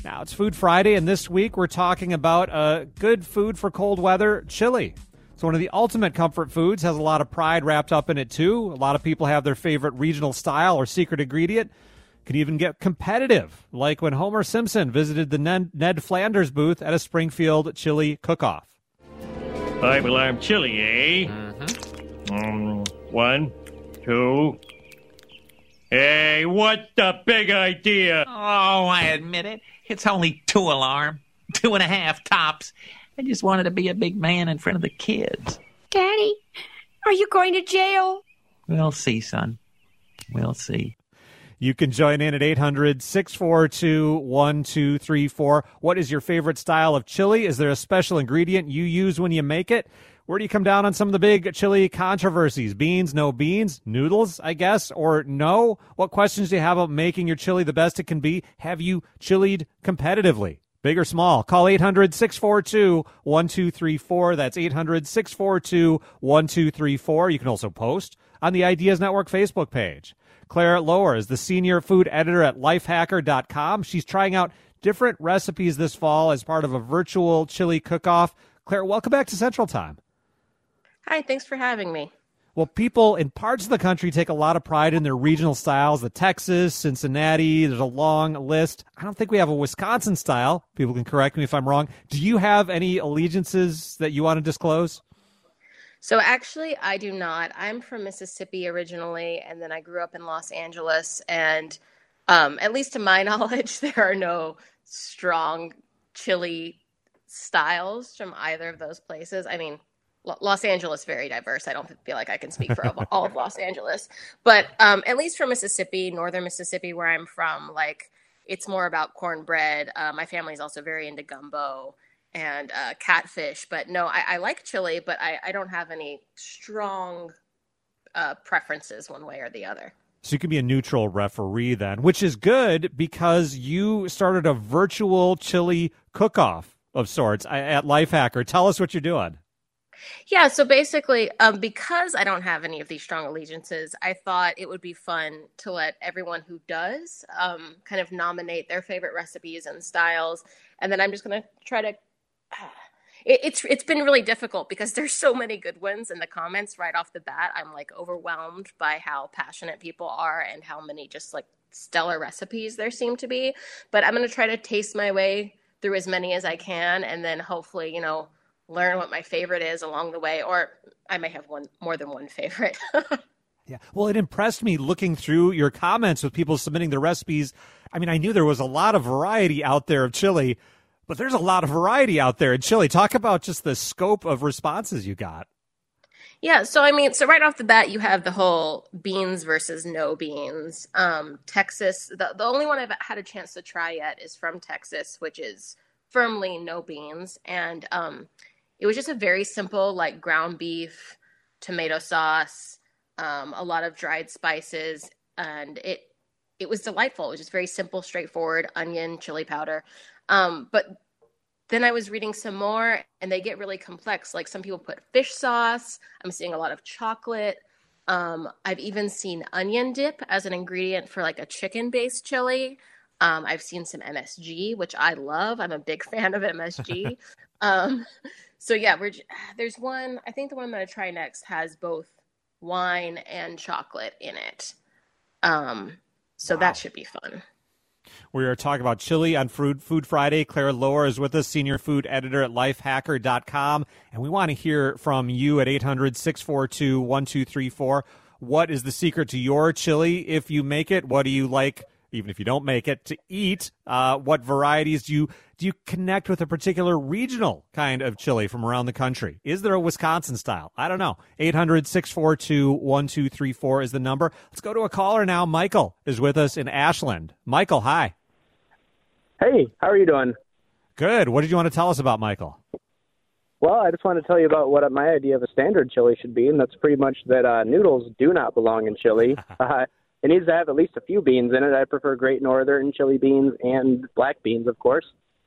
Now, it's Food Friday, and this week we're talking about good food for cold weather, chili. It's one of the ultimate comfort foods, has a lot of pride wrapped up in it, too. A lot of people have their favorite regional style or secret ingredient. Could even get competitive, like when Homer Simpson visited the Ned Flanders booth at a Springfield chili cook-off. Five alarm chili, eh? Mm-hmm. 1, 2... Hey, what the big idea? Oh, I admit it. It's only 2 alarm. 2.5 tops. I just wanted to be a big man in front of the kids. Daddy, are you going to jail? We'll see, son. We'll see. You can join in at 800-642-1234. What is your favorite style of chili? Is there a special ingredient you use when you make it? Where do you come down on some of the big chili controversies? Beans, no beans, noodles, I guess, or no? What questions do you have about making your chili the best it can be? Have you chilied competitively? Big or small? Call 800-642-1234. That's 800-642-1234. You can also post on the Ideas Network Facebook page. Claire Lower is the senior food editor at lifehacker.com. She's trying out different recipes this fall as part of a virtual chili cook-off. Claire, welcome back to Central Time. Hi, thanks for having me. Well, people in parts of the country take a lot of pride in their regional styles. The Texas, Cincinnati, there's a long list. I don't think we have a Wisconsin style. People can correct me if I'm wrong. Do you have any allegiances that you want to disclose? So actually, I do not. I'm from Mississippi originally, and then I grew up in Los Angeles. And at least to my knowledge, there are no strong chili styles from either of those places. I mean, Los Angeles is very diverse. I don't feel like I can speak for all of Los Angeles. But at least from Mississippi, northern Mississippi, where I'm from, like, it's more about cornbread. My family's also very into gumbo and catfish. But no, I like chili, but I don't have any strong preferences one way or the other. So you can be a neutral referee then, which is good because you started a virtual chili cook-off of sorts at Lifehacker. Tell us what you're doing. Yeah, so basically, because I don't have any of these strong allegiances, I thought it would be fun to let everyone who does kind of nominate their favorite recipes and styles. And then I'm just going to try to... It's been really difficult because there's so many good ones in the comments right off the bat. I'm like overwhelmed by how passionate people are and how many just like stellar recipes there seem to be. But I'm going to try to taste my way through as many as I can, and then hopefully, learn what my favorite is along the way, or I may have more than one favorite. Yeah. Well, it impressed me looking through your comments with people submitting their recipes. I mean, I knew there was a lot of variety out there of chili, but there's a lot of variety out there in chili. Talk about just the scope of responses you got. Yeah, so right off the bat, you have the whole beans versus no beans. Texas, the only one I've had a chance to try yet is from Texas, which is firmly no beans. And it was just a very simple, like ground beef, tomato sauce, a lot of dried spices, and it was delightful. It was just very simple, straightforward, onion, chili powder. But then I was reading some more, and they get really complex. Like some people put fish sauce. I'm seeing a lot of chocolate. I've even seen onion dip as an ingredient for like a chicken-based chili. I've seen some MSG, which I love. I'm a big fan of MSG. So yeah, there's one. I think the one I'm going to try next has both wine and chocolate in it. So that should be fun. We are talking about chili on Food Friday. Claire Lower is with us, senior food editor at lifehacker.com. And we want to hear from you at 800-642-1234. What is the secret to your chili? If you make it, what do you like, even if you don't make it, to eat? What varieties do you connect with a particular regional kind of chili from around the country? Is there a Wisconsin style? I don't know. 800-642-1234 is the number. Let's go to a caller now. Michael is with us in Ashland. Michael, hi. Hey, how are you doing? Good. What did you want to tell us about, Michael? Well, I just want to tell you about what my idea of a standard chili should be, and that's pretty much that noodles do not belong in chili. It needs to have at least a few beans in it. I prefer Great Northern chili beans and black beans, of course.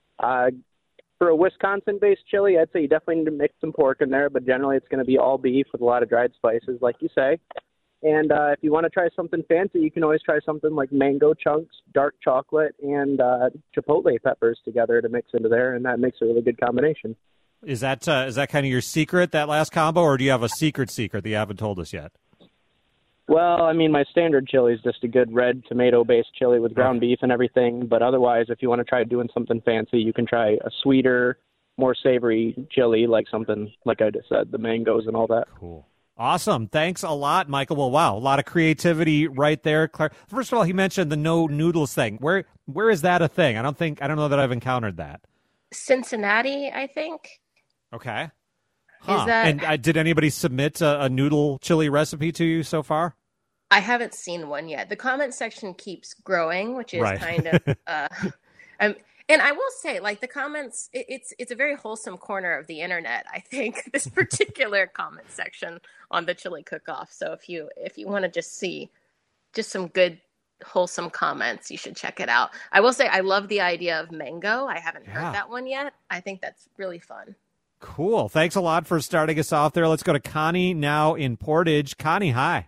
For a Wisconsin-based chili, I'd say you definitely need to mix some pork in there, but generally it's going to be all beef with a lot of dried spices, like you say. And if you want to try something fancy, you can always try something like mango chunks, dark chocolate, and chipotle peppers together to mix into there, and that makes a really good combination. Is that kind of your secret, that last combo, or do you have a secret that you haven't told us yet? Well, I mean, my standard chili is just a good red tomato-based chili with ground beef and everything. But otherwise, if you want to try doing something fancy, you can try a sweeter, more savory chili, like something, like I just said, the mangoes and all that. Cool. Awesome. Thanks a lot, Michael. Well, wow, a lot of creativity right there. Claire, first of all, he mentioned the no noodles thing. Where is that a thing? I don't know that I've encountered that. Cincinnati, I think. Okay. Is that... And did anybody submit a noodle chili recipe to you so far? I haven't seen one yet. The comment section keeps growing, which is right. kind of... and I will say, like, the comments, it's a very wholesome corner of the internet, I think, this particular comment section on the chili cook-off. So if you want to just see just some good, wholesome comments, you should check it out. I will say I love the idea of mango. I haven't heard that one yet. I think that's really fun. Cool. Thanks a lot for starting us off there. Let's go to Connie now in Portage. Connie, hi.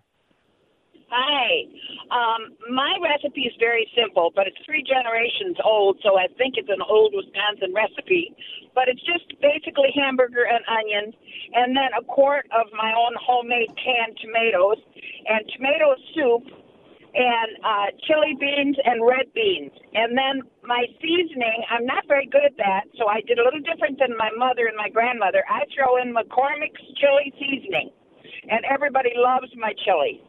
Hi. My recipe is very simple, but it's 3 generations old, so I think it's an old Wisconsin recipe. But it's just basically hamburger and onions, and then a quart of my own homemade canned tomatoes, and tomato soup, and chili beans and red beans. And then my seasoning, I'm not very good at that, so I did a little different than my mother and my grandmother. I throw in McCormick's chili seasoning, and everybody loves my chili.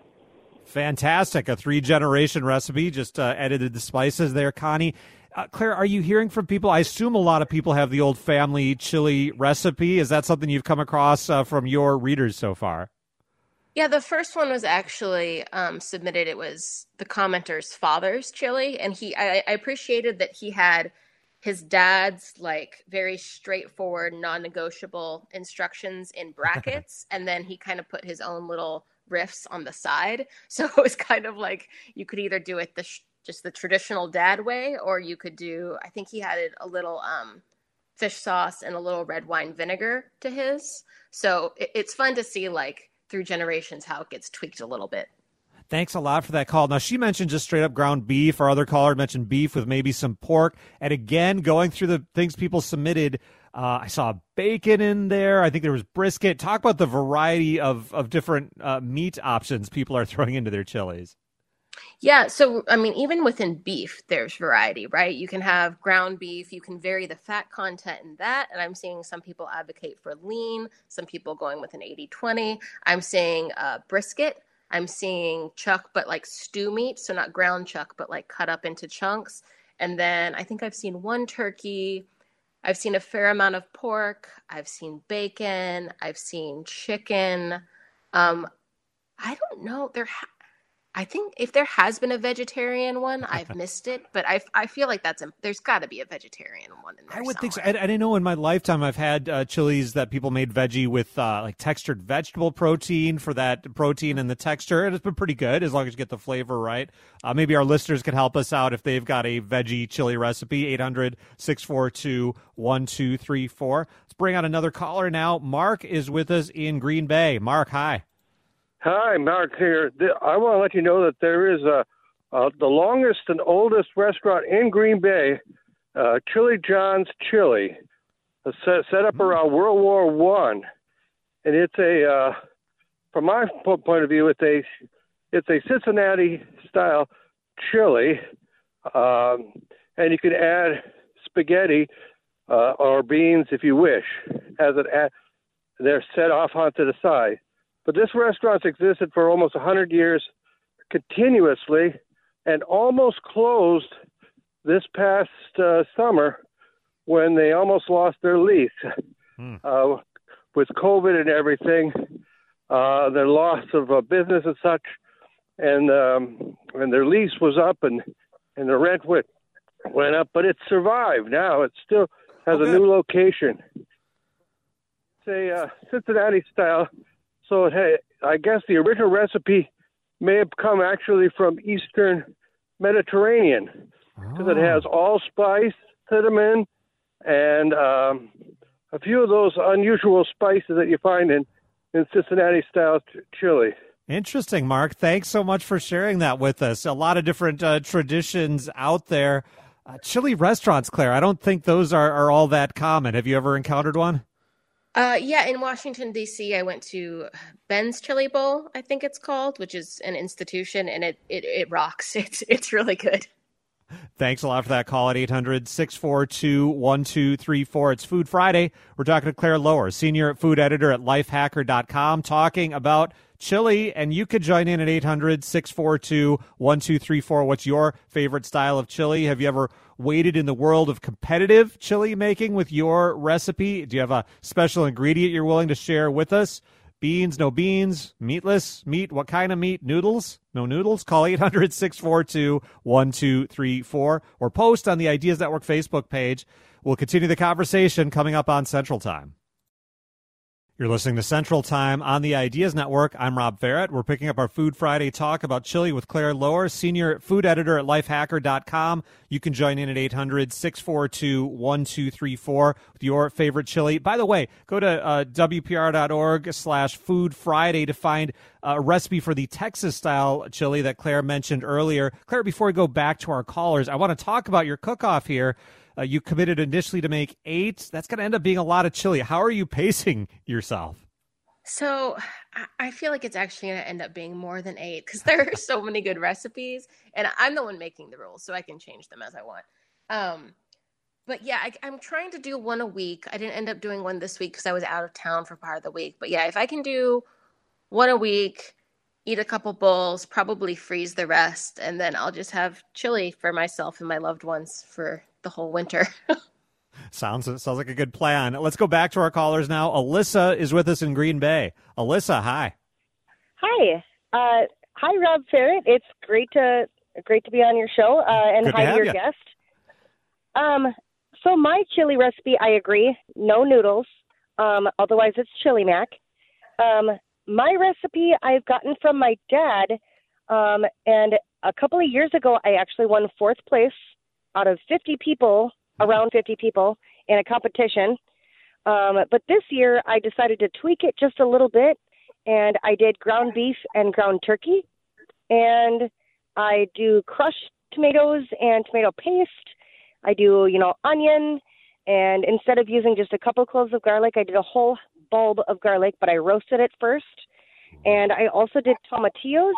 Fantastic. A 3-generation recipe. Just edited the spices there, Connie. Claire, are you hearing from people? I assume a lot of people have the old family chili recipe. Is that something you've come across from your readers so far? Yeah, the first one was actually submitted. It was the commenter's father's chili. And I appreciated that he had his dad's like very straightforward, non-negotiable instructions in brackets. And then he kind of put his own little riffs on the side. So it was kind of like you could either do it just the traditional dad way, or you could do, I think he added a little fish sauce and a little red wine vinegar to his. So it's fun to see like through generations how it gets tweaked a little bit. Thanks a lot for that call. Now, she mentioned just straight up ground beef. Our other caller mentioned beef with maybe some pork. And again, going through the things people submitted, I saw bacon in there. I think there was brisket. Talk about the variety of different meat options people are throwing into their chilies. Yeah, so, I mean, even within beef, there's variety, right? You can have ground beef. You can vary the fat content in that. And I'm seeing some people advocate for lean, some people going with an 80-20. I'm seeing brisket. I'm seeing chuck, but like stew meat. So not ground chuck, but like cut up into chunks. And then I think I've seen one turkey. I've seen a fair amount of pork. I've seen bacon. I've seen chicken. I don't know. I think if there has been a vegetarian one, I've missed it. But I feel like there's got to be a vegetarian one in there. I would think so. I didn't know in my lifetime I've had chilies that people made veggie with like textured vegetable protein for that protein and the texture. And it's been pretty good as long as you get the flavor right. Maybe our listeners could help us out if they've got a veggie chili recipe. 800-642-1234. Let's bring on another caller now. Mark is with us in Green Bay. Mark, hi. Hi, Mark here. I want to let you know that there is the longest and oldest restaurant in Green Bay, Chili John's Chili, set up around World War I, and it's from my point of view, it's a Cincinnati style chili, and you can add spaghetti or beans if you wish. They're set off onto the side. But this restaurant's existed for almost 100 years continuously and almost closed this past summer when they almost lost their lease. With COVID and everything, their loss of business and such, and their lease was up and the rent went up, but it survived. Now it still has a new location. It's a Cincinnati style. So I guess the original recipe may have come actually from Eastern Mediterranean because it has allspice, cinnamon, and a few of those unusual spices that you find in Cincinnati-style chili. Interesting, Mark. Thanks so much for sharing that with us. A lot of different traditions out there. Chili restaurants, Claire, I don't think those are all that common. Have you ever encountered one? Yeah, in Washington, D.C., I went to Ben's Chili Bowl, I think it's called, which is an institution, and it rocks. It's really good. Thanks a lot for that call at 800-642-1234. It's Food Friday. We're talking to Claire Lower, senior food editor at lifehacker.com, talking about chili, and you could join in at 800-642-1234. What's your favorite style of chili? Have you ever waded in the world of competitive chili making with your recipe? Do you have a special ingredient you're willing to share with us? Beans, no beans, meatless, meat, what kind of meat? Noodles? No noodles? Call 800-642-1234 or post on the Ideas Network Facebook page. We'll continue the conversation coming up on Central Time. You're listening to Central Time on the Ideas Network. I'm Rob Farrett. We're picking up our Food Friday talk about chili with Claire Lower, senior food editor at lifehacker.com. You can join in at 800-642-1234 with your favorite chili. By the way, go to WPR.org/Food Friday to find a recipe for the Texas-style chili that Claire mentioned earlier. Claire, before we go back to our callers, I want to talk about your cook-off here. You committed initially to make 8. That's going to end up being a lot of chili. How are you pacing yourself? So I feel like it's actually going to end up being more than 8 because there are so many good recipes, and I'm the one making the rules, so I can change them as I want. But yeah, I'm trying to do one a week. I didn't end up doing one this week because I was out of town for part of the week. But yeah, if I can do one a week, eat a couple bowls, probably freeze the rest, and then I'll just have chili for myself and my loved ones for the whole winter. Sounds like a good plan. Let's go back to our callers now. Alyssa is with us in Green Bay. Alyssa, hi. Hi. Hi, Rob Farrett. It's great to be on your show, and good hi to your guest. So my chili recipe, I agree, no noodles. Otherwise, it's chili mac. My recipe I've gotten from my dad, and a couple of years ago, I actually won 4th place out of 50 people, around 50 people, in a competition. But this year, I decided to tweak it just a little bit, and I did ground beef and ground turkey. And I do crushed tomatoes and tomato paste. I do, onion. And instead of using just a couple cloves of garlic, I did a whole bulb of garlic, but I roasted it first. And I also did tomatillos.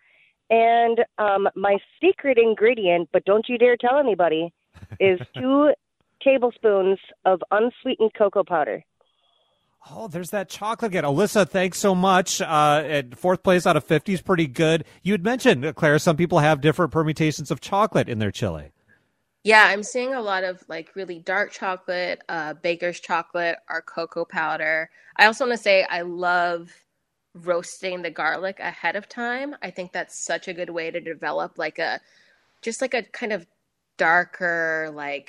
And my secret ingredient, but don't you dare tell anybody, is 2 tablespoons of unsweetened cocoa powder. Oh, there's that chocolate again. Alyssa, thanks so much. At 4th place out of 50 is pretty good. You had mentioned, Claire, some people have different permutations of chocolate in their chili. Yeah, I'm seeing a lot of really dark chocolate, baker's chocolate, or cocoa powder. I also want to say I love roasting the garlic ahead of time. I think that's such a good way to develop a kind of darker,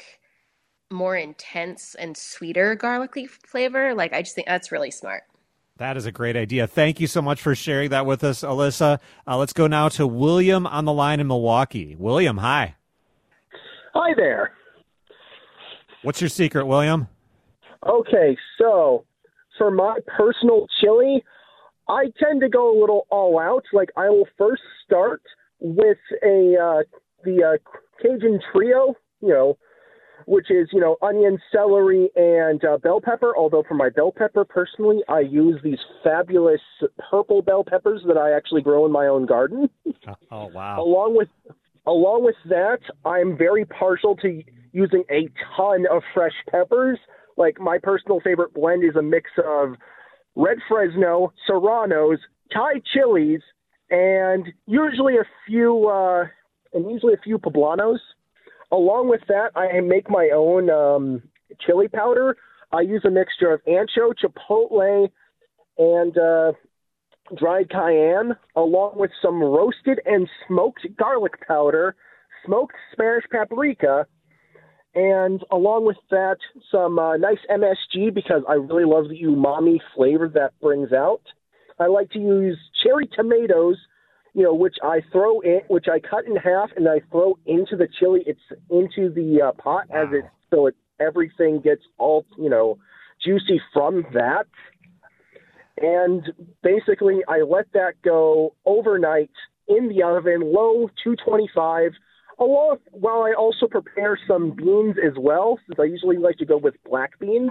more intense and sweeter garlicky flavor. I just think that's really smart. That is a great idea. Thank you so much for sharing that with us, Alyssa. Let's go now to William on the line in Milwaukee. William, hi. Hi there. What's your secret, William? Okay, so for my personal chili, I tend to go a little all out. I will first start with the Cajun trio, which is, onion, celery, and bell pepper. Although for my bell pepper, personally, I use these fabulous purple bell peppers that I actually grow in my own garden. Oh, wow. Along with that, I'm very partial to using a ton of fresh peppers. My personal favorite blend is a mix of red Fresno, serranos, Thai chilies, and usually a few poblanos. Along with that, I make my own chili powder. I use a mixture of ancho, chipotle, and dried cayenne, along with some roasted and smoked garlic powder, smoked Spanish paprika, and along with that, some nice MSG because I really love the umami flavor that brings out. I like to use cherry tomatoes, which I cut in half and I throw into the chili. It's into the pot so everything gets all, juicy from that. And basically, I let that go overnight in the oven, low 225, while I also prepare some beans as well, since I usually like to go with black beans.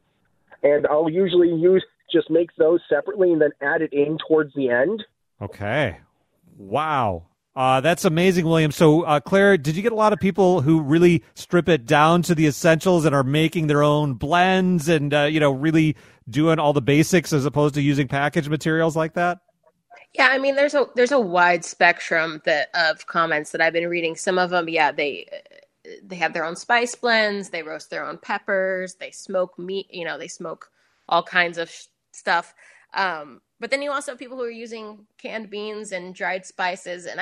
And I'll usually just make those separately and then add it in towards the end. Okay. Wow. That's amazing, William. So, Claire, did you get a lot of people who really strip it down to the essentials and are making their own blends and, really doing all the basics as opposed to using packaged materials like that? Yeah, I mean, there's a wide spectrum of comments that I've been reading. Some of them, they have their own spice blends, they roast their own peppers, they smoke meat, they smoke all kinds of stuff. But then you also have people who are using canned beans and dried spices, and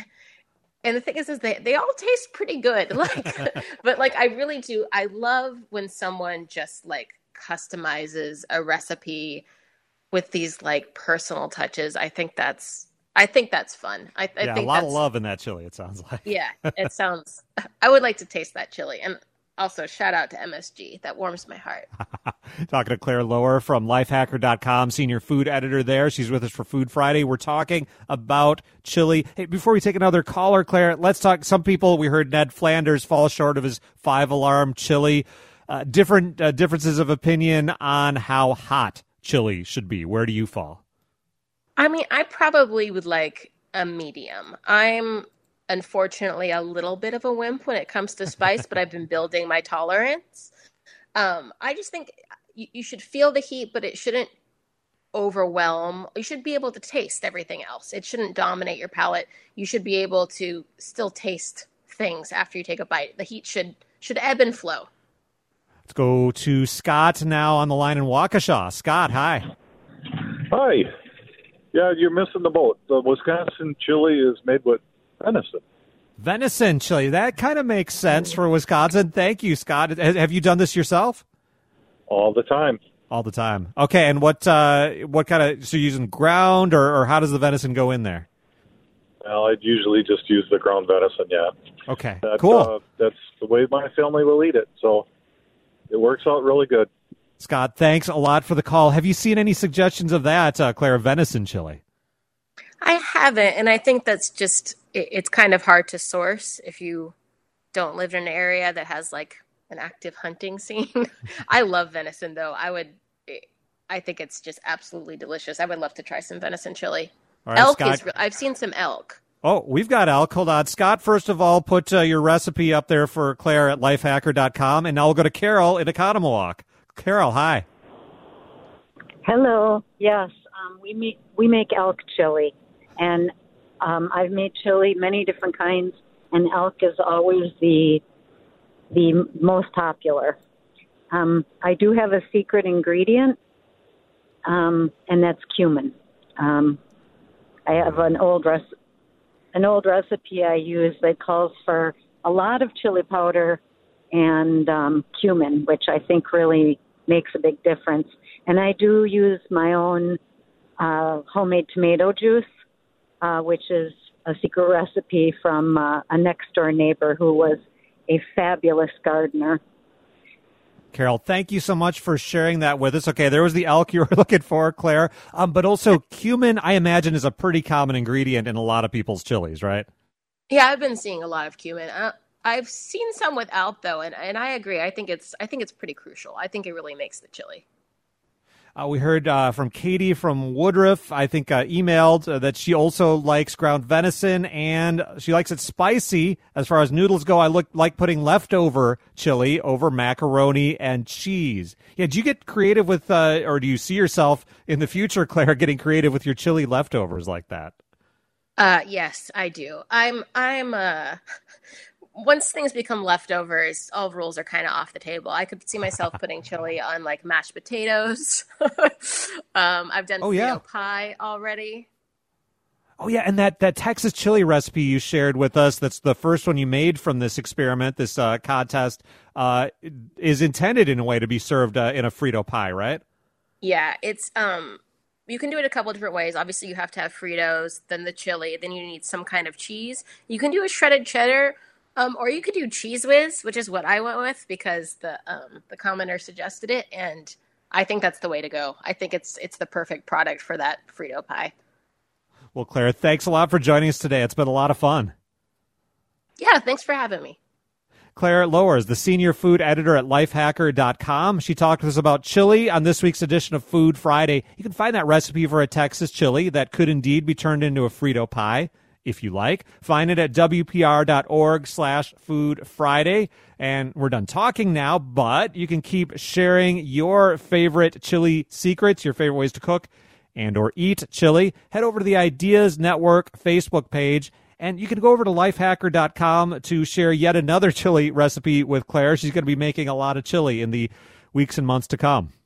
the thing is they all taste pretty good. But I really do. I love when someone just customizes a recipe with these personal touches. I think that's fun. I think a lot of love in that chili, it sounds like. Yeah, it sounds. I would like to taste that chili, and also shout out to MSG. That warms my heart. Talking to Claire Lower from Lifehacker.com, senior food editor there. She's with us for Food Friday. We're talking about chili. Hey, before we take another caller, Claire, let's talk. Some people, we heard Ned Flanders fall short of his 5-alarm chili. Different differences of opinion on how hot chili should be. Where do you fall? I mean, I probably would like a medium. I'm unfortunately a little bit of a wimp when it comes to spice, but I've been building my tolerance. I just think you should feel the heat, but it shouldn't overwhelm. You should be able to taste everything else. It shouldn't dominate your palate. You should be able to still taste things after you take a bite. The heat should ebb and flow. Let's go to Scott now on the line in Waukesha. Scott, hi. Hi. Yeah, you're missing the boat. The Wisconsin chili is made with venison. Venison chili. That kind of makes sense for Wisconsin. Thank you, Scott. Have you done this yourself? All the time. All the time. Okay, and what kind of, so you're using ground or how does the venison go in there? Well, I'd usually just use the ground venison, yeah. Okay, cool. That's the way my family will eat it, so it works out really good. Scott, thanks a lot for the call. Have you seen any suggestions of that, Claire, venison chili? I haven't, and I think that's just, it's kind of hard to source if you don't live in an area that has an active hunting scene. I love venison, though. I think it's just absolutely delicious. I would love to try some venison chili. All right, elk Scott. I've seen some elk. Oh, we've got elk. Hold on. Scott, first of all, put your recipe up there for Claire at lifehacker.com, and now we'll go to Carol in Economowalk. Carol, hi. Hello. Yes, we make elk chili, and I've made chili many different kinds, and elk is always the most popular. I do have a secret ingredient, and that's cumin. I have an old recipe I use that calls for a lot of chili powder and cumin, which I think really makes a big difference. And I do use my own homemade tomato juice, which is a secret recipe from a next-door neighbor who was a fabulous gardener. Carol, thank you so much for sharing that with us. Okay, there was the elk you were looking for, Claire. But also cumin, I imagine, is a pretty common ingredient in a lot of people's chilies, right? Yeah, I've been seeing a lot of cumin. I've seen some without, though, and I agree. I think it's pretty crucial. I think it really makes the chili. We heard from Katie from Woodruff, I think emailed that she also likes ground venison, and she likes it spicy. As far as noodles go, I like putting leftover chili over macaroni and cheese. Yeah, do you get creative with, or do you see yourself in the future, Claire, getting creative with your chili leftovers like that? Yes, I do. I'm once things become leftovers, all rules are kind of off the table. I could see myself putting chili on mashed potatoes. I've done Frito pie already. Oh yeah, and that Texas chili recipe you shared with us, that's the first one you made from this experiment, this contest, is intended in a way to be served in a Frito pie, right? Yeah, it's you can do it a couple different ways. Obviously, you have to have Fritos, then the chili, then you need some kind of cheese. You can do a shredded cheddar. Or you could do Cheese Whiz, which is what I went with because the commenter suggested it, and I think that's the way to go. I think it's the perfect product for that Frito pie. Well, Claire, thanks a lot for joining us today. It's been a lot of fun. Yeah, thanks for having me. Claire Lowers, the senior food editor at lifehacker.com. She talked to us about chili on this week's edition of Food Friday. You can find that recipe for a Texas chili that could indeed be turned into a Frito pie, if you like. Find it at WPR.org/Food Friday. And we're done talking now, but you can keep sharing your favorite chili secrets, your favorite ways to cook and or eat chili. Head over to the Ideas Network Facebook page, and you can go over to lifehacker.com to share yet another chili recipe with Claire. She's going to be making a lot of chili in the weeks and months to come.